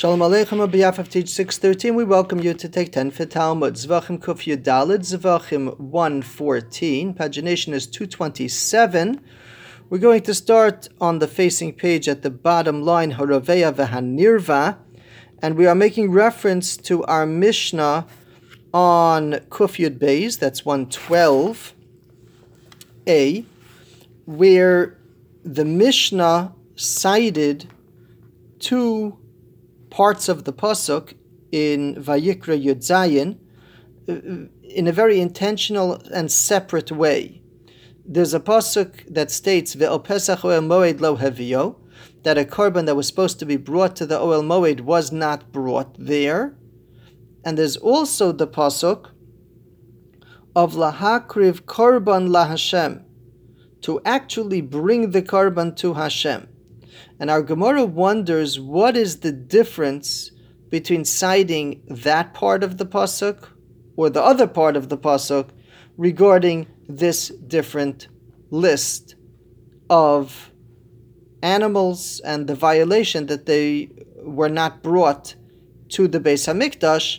Shalom Aleichem. On behalf of Teach 613, we welcome you to take 10 for Talmud. Zvachim Kuf Yud Daled, Zvachim 114. Pagination is 227. We're going to start on the facing page at the bottom line, Haraveya V'Hanirva, and we are making reference to our Mishnah on Kuf Yud Beis, that's 112a, where the Mishnah cited two parts of the pasuk in Vayikra Yud Zayin in a very intentional and separate way. There's a pasuk that states Ve'ol Pesach Oel Moed Lo Hevio, that a korban that was supposed to be brought to the Oel Moed was not brought there. And there's also the pasuk of Lahakriv Korban LaHashem, to actually bring the korban to Hashem. And our Gemara wonders what is the difference between citing that part of the pasuk or the other part of the pasuk regarding this different list of animals and the violation that they were not brought to the Beis Hamikdash,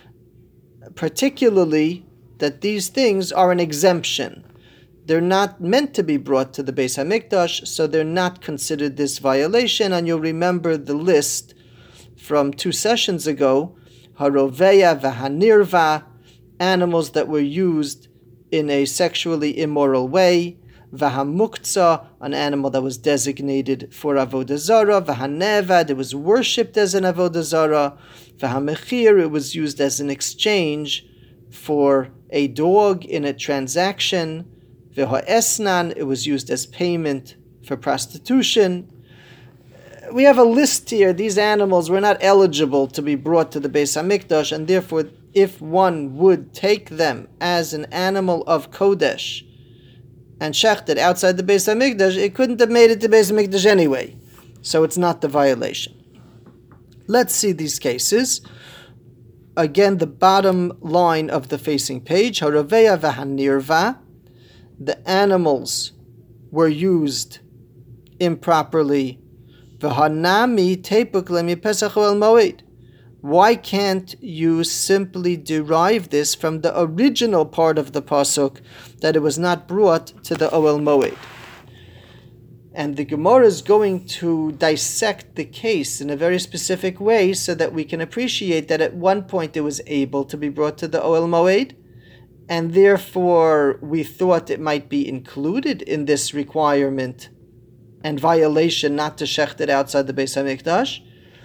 particularly that these things are an exemption. They're not meant to be brought to the Beis Hamikdash, so they're not considered this violation. And you'll remember the list from 2 sessions ago, Haroveya V'Hanirva, animals that were used in a sexually immoral way, V'Hamuktzah, an animal that was designated for Avodah Zarah, V'Hanevad, it was worshipped as an Avodah Zarah, V'Hamechir, it was used as an exchange for a dog in a transaction, V'Ha'esnan, it was used as payment for prostitution. We have a list here. These animals were not eligible to be brought to the Beis Hamikdash, and therefore, if one would take them as an animal of Kodesh and shechted outside the Beis Hamikdash, it couldn't have made it to Beis Hamikdash anyway. So it's not the violation. Let's see these cases. Again, the bottom line of the facing page, Haraveya V'Hanirva, the animals were used improperly. V'hanami tepuk lemi pesach oel moed. Why can't you simply derive this from the original part of the pasuk that it was not brought to the oel moed? And the Gemara is going to dissect the case in a very specific way so that we can appreciate that at one point it was able to be brought to the oel moed, and therefore we thought it might be included in this requirement and violation not to shecht it outside the Beis Hamikdash.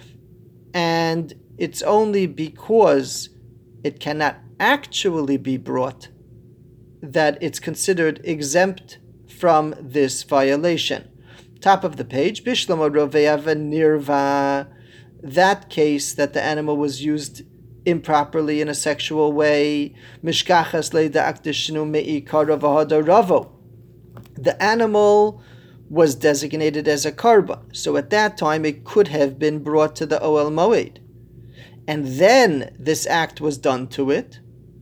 And it's only because it cannot actually be brought that it's considered exempt from this violation. Top of the page, Bishlam Roveya V'Hanirva, that case that the animal was used improperly in a sexual way, Mishkachas Leida'akdishnu Me'ikara V'Hadaravo. The animal was designated as a korban, so at that time it could have been brought to the Oel Moed. And then this act was done to it,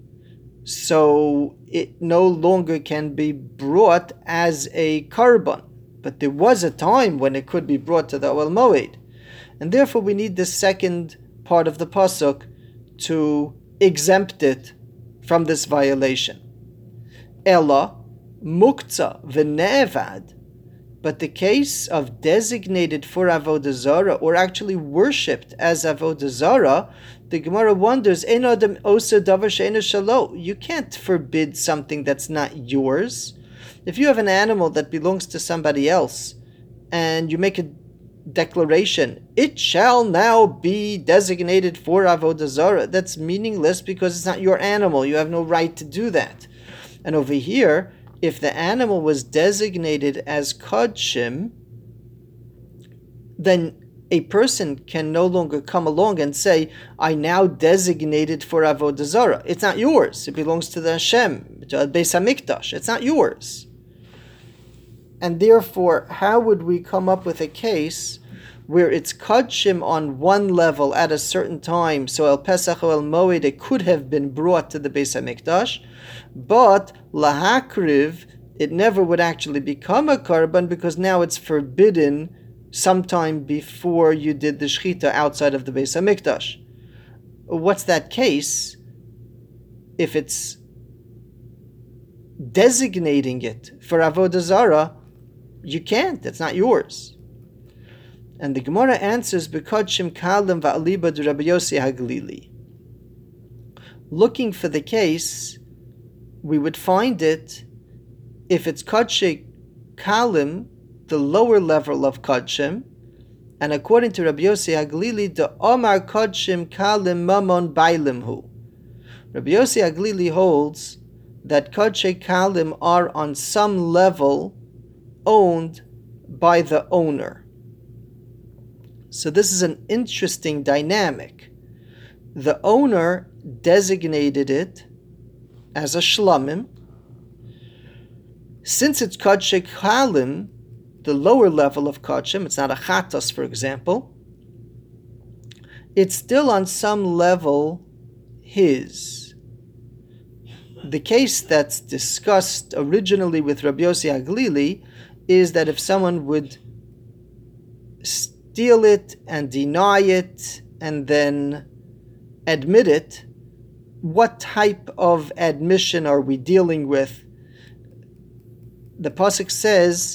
so it no longer can be brought as a korban. But there was a time when it could be brought to the Oel Moed. And therefore we need the second part of the pasuk to exempt it from this violation. Ella muktzah v'ne'evad, but the case of designated for Avodah Zarah, or actually worshipped as Avodah Zarah, the Gemara wonders, Ein adam osa davar she'eino shalo. You can't forbid something that's not yours. If you have an animal that belongs to somebody else, and you make a declaration, it shall now be designated for Avodah Zarah, that's meaningless because it's not your animal. You have no right to do that. And over here, if the animal was designated as Kodshim, then a person can no longer come along and say, I now designated for Avodah Zarah. It's not yours. It belongs to the Hashem, to Beis Hamikdash. It's not yours. And therefore, how would we come up with a case where it's Kodshim on one level at a certain time, so El Pesach or El Moed, it could have been brought to the Beis Hamikdash, but Lahakriv, it never would actually become a korban because now it's forbidden sometime before you did the shechita outside of the Beis Hamikdash. What's that case? If it's designating it for Avodah Zarah, you can't. It's not yours. And the Gemara answers, B'kodshim kalim va'aliba de Rabbi Yossi HaGlili. Looking for the case, we would find it if it's Kodshe Kalim, the lower level of Kodshim, and according to Rabbi Yossi HaGlili, the Omar Kodshim Kalim Mamon Bailimhu. Rabbi Yossi HaGlili holds that Kodshe Kalim are on some level owned by the owner. So this is an interesting dynamic. The owner designated it as a shlamim. Since it's Kodshe Kalim, the lower level of Kodshim, it's not a Chatos, for example, it's still on some level his. The case that's discussed originally with Rabbi Yossi HaGlili is that if someone would steal it and deny it and then admit it, what type of admission are we dealing with? The pasuk says,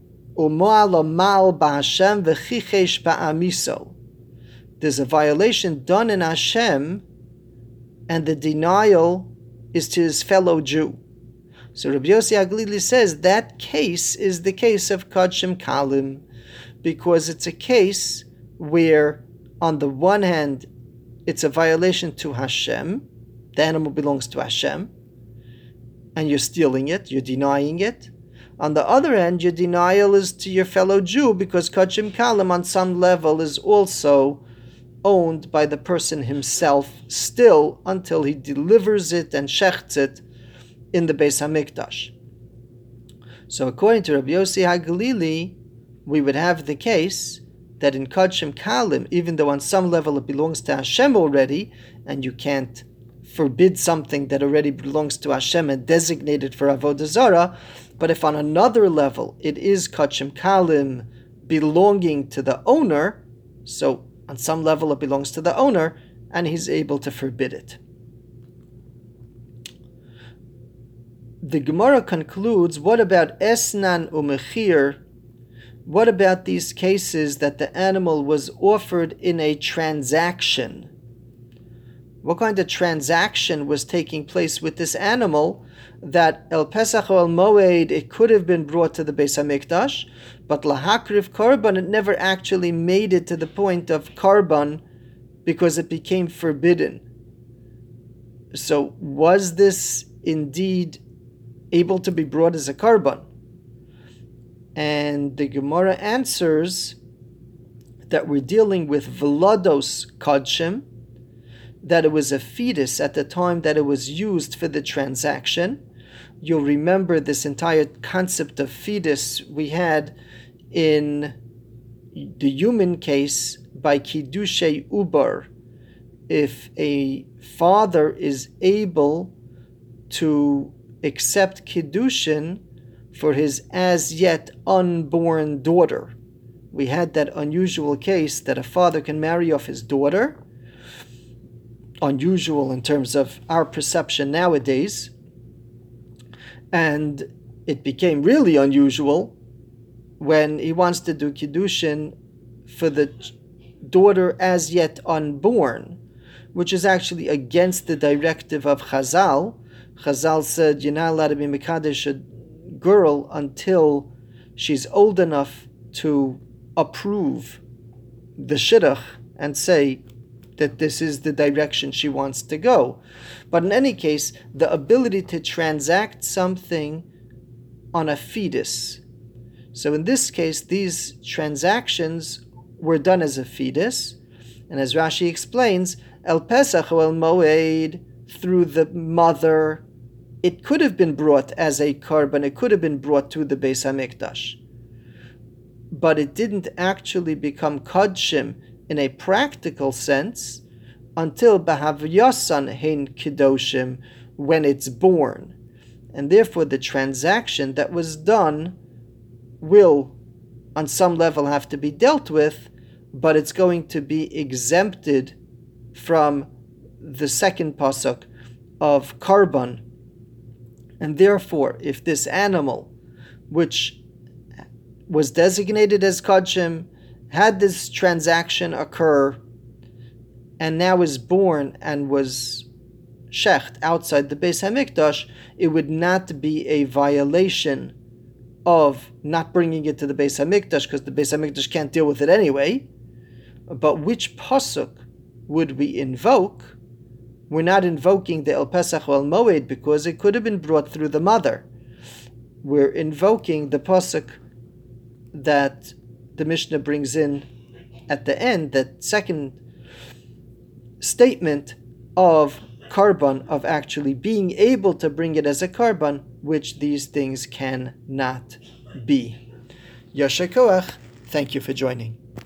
there's a violation done in Hashem, and the denial is to his fellow Jew. So Rabbi Yossi HaGlili says that case is the case of Kodshim Kalim, because it's a case where, on the one hand, it's a violation to Hashem, the animal belongs to Hashem, and you're stealing it, you're denying it. On the other hand, your denial is to your fellow Jew, because Kodshim Kalim on some level is also owned by the person himself still, until he delivers it and shechts it in the Beis Hamikdash. So according to Rabbi Yossi HaGlili, we would have the case that in Kodshim Kalim, even though on some level it belongs to Hashem already, and you can't forbid something that already belongs to Hashem and designate it for Avodah Zarah, but if on another level it is Kodshim Kalim belonging to the owner, so on some level it belongs to the owner, and he's able to forbid it. The Gemara concludes, what about Esnan Umechir? What about these cases that the animal was offered in a transaction? What kind of transaction was taking place with this animal that El Pesach or El Moed, it could have been brought to the Beis HaMikdash, but Lahakriv Korban, it never actually made it to the point of Korban because it became forbidden. So was this indeed able to be brought as a Korban? And the Gemara answers that we're dealing with Velados Kodshim, that it was a fetus at the time that it was used for the transaction. You'll remember this entire concept of fetus we had in the human case by Kiddushay Ubar. If a father is able to accept Kiddushin for his as yet unborn daughter. We had that unusual case that a father can marry off his daughter. Unusual in terms of our perception nowadays. And it became really unusual when he wants to do Kiddushin for the daughter as yet unborn, which is actually against the directive of Chazal. Chazal said you're not allowed to be Mekadesh a girl until she's old enough to approve the shidduch and say that this is the direction she wants to go. But in any case, the ability to transact something on a fetus. So in this case, these transactions were done as a fetus, and as Rashi explains, El Pesach or El Moed, through the mother, it could have been brought as a korban, it could have been brought to the Beis HaMikdash. But it didn't actually become kodshim in a practical sense until Bahavyasan Hein Kedoshim, when it's born. And therefore the transaction that was done will, on some level have to be dealt with, but it's going to be exempted from the second pasuk of Karban. And therefore, if this animal, which was designated as Kodshim, had this transaction occur, and now is born and was shecht outside the Beis HaMikdash, it would not be a violation of not bringing it to the Beis HaMikdash, because the Beis HaMikdash can't deal with it anyway. But which pasuk would we invoke? We're not invoking the El Pesach or El Moed because it could have been brought through the mother. We're invoking the pasuk that the Mishnah brings in at the end, that second statement of Karban, of actually being able to bring it as a Karban, which these things cannot be. Yasher Koach, thank you for joining.